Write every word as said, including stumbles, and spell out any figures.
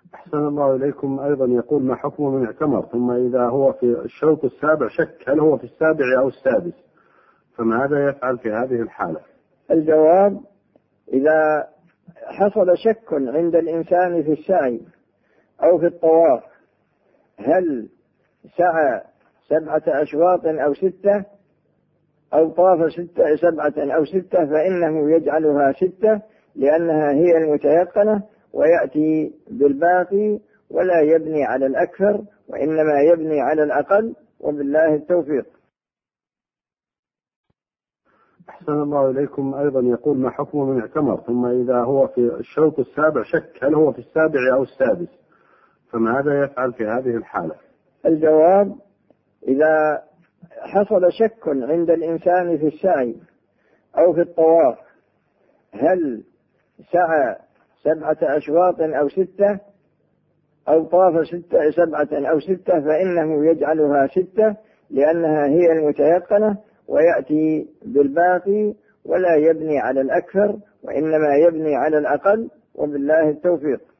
أحسن الله إليكم. أيضا يقول: ما حكم من اعتمر ثم إذا هو في الشوط السابع شك هل هو في السابع أو السادس، فماذا يفعل في هذه الحالة؟ الجواب: إذا حصل شك عند الإنسان في السعي أو في الطواف هل سعى سبعة أشواط أو ستة أو طاف ستة سبعة أو ستة، فإنه يجعلها ستة لأنها هي المتيقنة، ويأتي بالباقي ولا يبني على الأكثر وإنما يبني على الأقل، وبالله التوفيق. أحسن الله إليكم. أيضا يقول: ما حكم من اعتمر ثم إذا هو في الشوط السابع شك هل هو في السابع أو السادس، فماذا يفعل في هذه الحالة؟ الجواب: إذا حصل شك عند الإنسان في السعي أو في الطواف هل سعى سبعة أشواط أو ستة أو طاف ستة سبعة أو ستة، فإنه يجعلها ستة لأنها هي المتيقنة، ويأتي بالباقي ولا يبني على الأكثر وإنما يبني على الأقل، وبالله التوفيق.